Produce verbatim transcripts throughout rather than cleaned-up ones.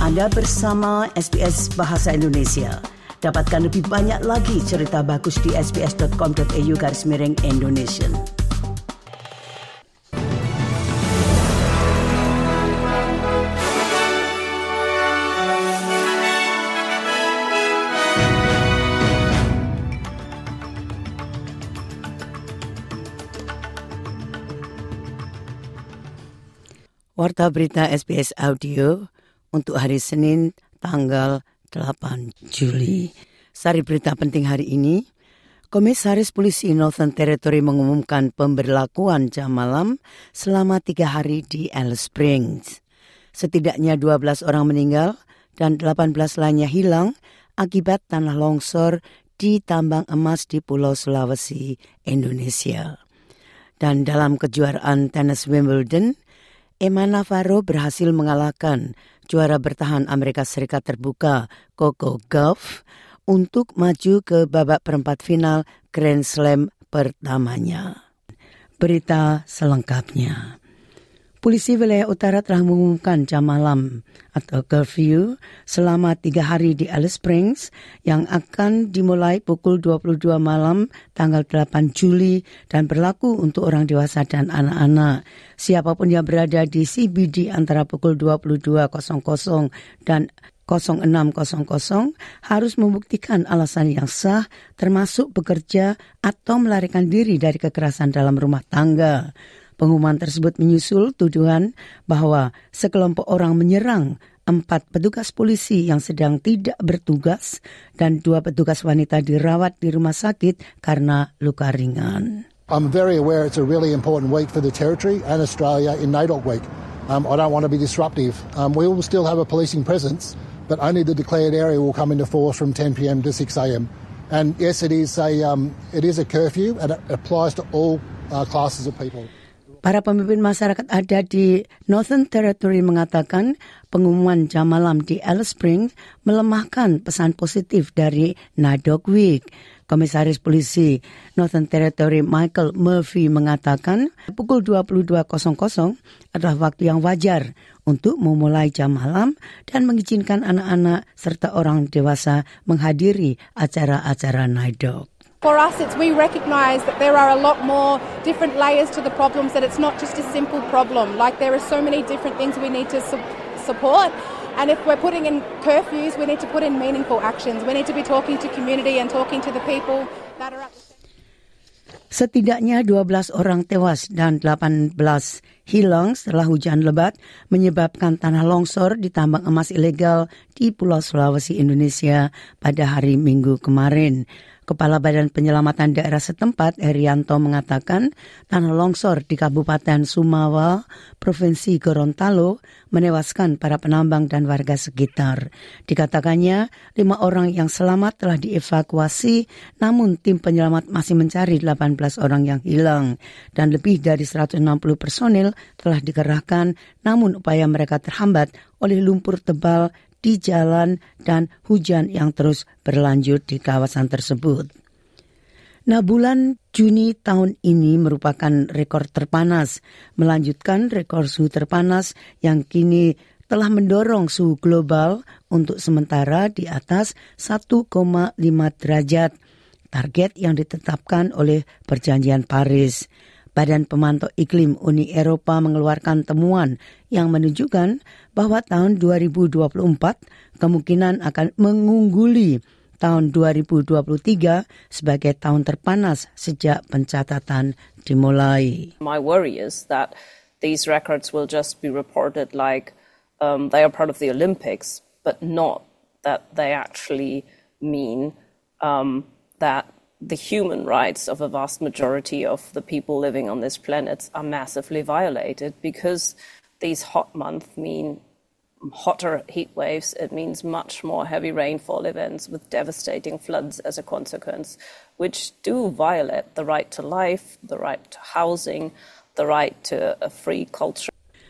Anda bersama S B S Bahasa Indonesia. Dapatkan lebih banyak lagi cerita bagus di sbs.com.au garis miring Indonesian. Warta berita S B S Audio untuk hari Senin tanggal delapan Juli. Sari berita penting hari ini, Komisaris Polisi Northern Territory mengumumkan pemberlakuan jam malam selama tiga hari di Alice Springs. Setidaknya dua belas orang meninggal dan delapan belas lainnya hilang akibat tanah longsor di tambang emas di Pulau Sulawesi, Indonesia. Dan dalam kejuaraan tenis Wimbledon, Emma Navarro berhasil mengalahkan juara bertahan Amerika Serikat terbuka Coco Gauff untuk maju ke babak perempat final Grand Slam pertamanya. Berita selengkapnya. Polisi wilayah utara telah mengumumkan jam malam atau curfew selama tiga hari di Alice Springs yang akan dimulai pukul dua puluh dua malam tanggal delapan Juli dan berlaku untuk orang dewasa dan anak-anak. Siapapun yang berada di C B D antara pukul dua puluh dua dan enam harus membuktikan alasan yang sah termasuk bekerja atau melarikan diri dari kekerasan dalam rumah tangga. Pengumuman tersebut menyusul tuduhan bahwa sekelompok orang menyerang empat petugas polisi yang sedang tidak bertugas dan dua petugas wanita dirawat di rumah sakit karena luka ringan. I'm very aware it's a really important week for the Territory and Australia in NAIDOC week. Um, I don't want to be disruptive. Um, we will still have a policing presence, but only the declared area will come into force from ten p.m. to six a.m. And yes, it is a um, it is a curfew and it applies to all uh, classes of people. Para pemimpin masyarakat ada di Northern Territory mengatakan pengumuman jam malam di Alice Springs melemahkan pesan positif dari NAIDOC Week. Komisaris Polisi Northern Territory Michael Murphy mengatakan pukul dua puluh dua adalah waktu yang wajar untuk memulai jam malam dan mengizinkan anak-anak serta orang dewasa menghadiri acara-acara NAIDOC. For us, it's we recognise that there are a lot more different layers to the problems, that it's not just a simple problem. Like there are so many different things we need to su- support. And if we're putting in curfews, we need to put in meaningful actions. We need to be talking to community and talking to the people that are at the... Setidaknya dua belas orang tewas dan delapan belas hilang setelah hujan lebat menyebabkan tanah longsor di tambang emas ilegal di Pulau Sulawesi, Indonesia pada hari Minggu kemarin. Kepala Badan Penyelamatan Daerah setempat, Herianto, mengatakan tanah longsor di Kabupaten Sumawa, Provinsi Gorontalo, menewaskan para penambang dan warga sekitar. Dikatakannya, lima orang yang selamat telah dievakuasi, namun tim penyelamat masih mencari delapan belas orang yang hilang. Dan lebih dari seratus enam puluh personil telah dikerahkan, namun upaya mereka terhambat oleh lumpur tebal di jalan dan hujan yang terus berlanjut di kawasan tersebut. Nah, bulan Juni tahun ini merupakan rekor terpanas, melanjutkan rekor suhu terpanas yang kini telah mendorong suhu global untuk sementara di atas satu koma lima derajat, target yang ditetapkan oleh Perjanjian Paris. Badan Pemantau Iklim Uni Eropa mengeluarkan temuan yang menunjukkan bahwa tahun dua ribu dua puluh empat kemungkinan akan mengungguli tahun dua ribu dua puluh tiga sebagai tahun terpanas sejak pencatatan dimulai. My worry is that these records will just be reported like um, they are part of the Olympics, but not that they actually mean um, that the human rights of a vast majority of the people living on this planet are massively violated, because these hot months mean hotter heat waves. It means much more heavy rainfall events with devastating floods as a consequence, which do violate the right to life, the right to housing, the right to a free culture.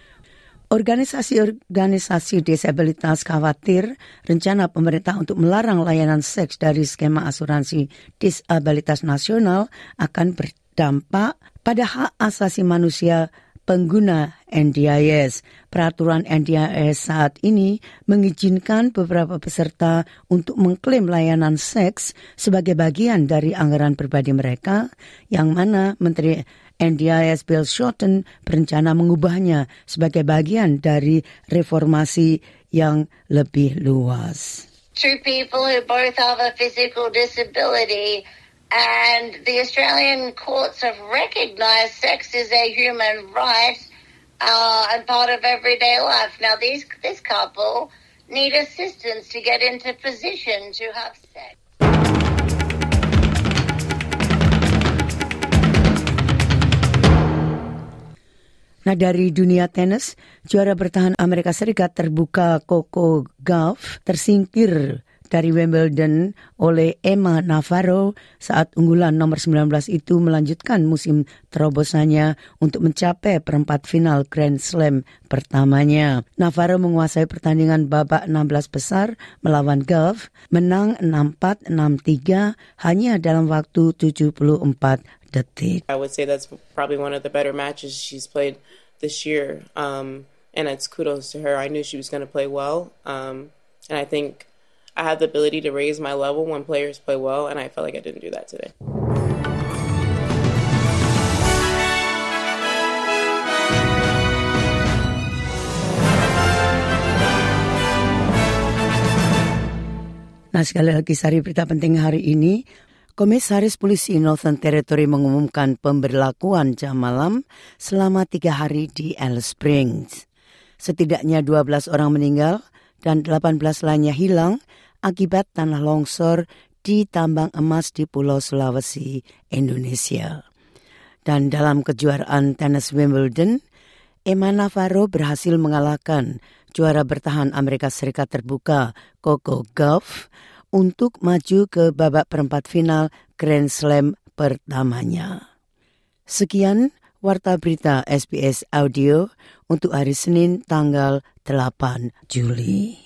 Organisasi-organisasi disabilitas khawatir rencana pemerintah untuk melarang layanan seks dari skema asuransi disabilitas nasional akan berdampak pada hak asasi manusia pengguna N D I S. Peraturan N D I S saat ini mengizinkan beberapa peserta untuk mengklaim layanan seks sebagai bagian dari anggaran pribadi mereka, yang mana Menteri N D I S Bill Shorten berencana mengubahnya sebagai bagian dari reformasi yang lebih luas. Two people who both have a physical disability, and the Australian courts have recognised sex as a human right uh, and part of everyday life. Now, these this couple need assistance to get into position to have sex. Nah, dari dunia tenis, juara bertahan Amerika Serikat terbuka Coco Gauff tersingkir dari Wimbledon oleh Emma Navarro saat unggulan nomor sembilan belas itu melanjutkan musim terobosannya untuk mencapai perempat final Grand Slam pertamanya. Navarro menguasai pertandingan babak enam belas besar melawan Gauff, menang enam empat, enam tiga hanya dalam waktu tujuh puluh empat detik. I would say that's probably one of the better matches she's played this year, um, and it's kudos to her. I knew she was going to play well, um, and I think I have the ability to raise my level when players play well, and I felt like I didn't do that today. Nah, sekali lagi sari berita penting hari ini. Komisaris Polisi Northern Territory mengumumkan pemberlakuan jam malam selama tiga hari di Alice Springs. Setidaknya dua belas orang meninggal dan delapan belas lainnya hilang akibat tanah longsor di tambang emas di Pulau Sulawesi, Indonesia. Dan dalam kejuaraan tenis Wimbledon, Emma Navarro berhasil mengalahkan juara bertahan Amerika Serikat terbuka Coco Gauff untuk maju ke babak perempat final Grand Slam pertamanya. Sekian Warta Berita S B S Audio untuk hari Senin tanggal delapan Juli.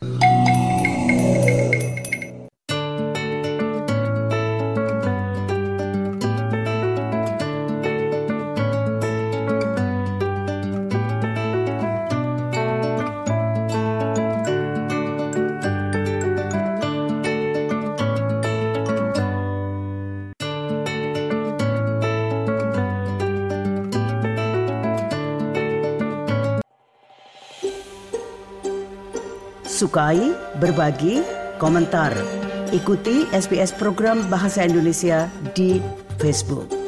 Sukai, berbagi, komentar. Ikuti S B S program Bahasa Indonesia di Facebook.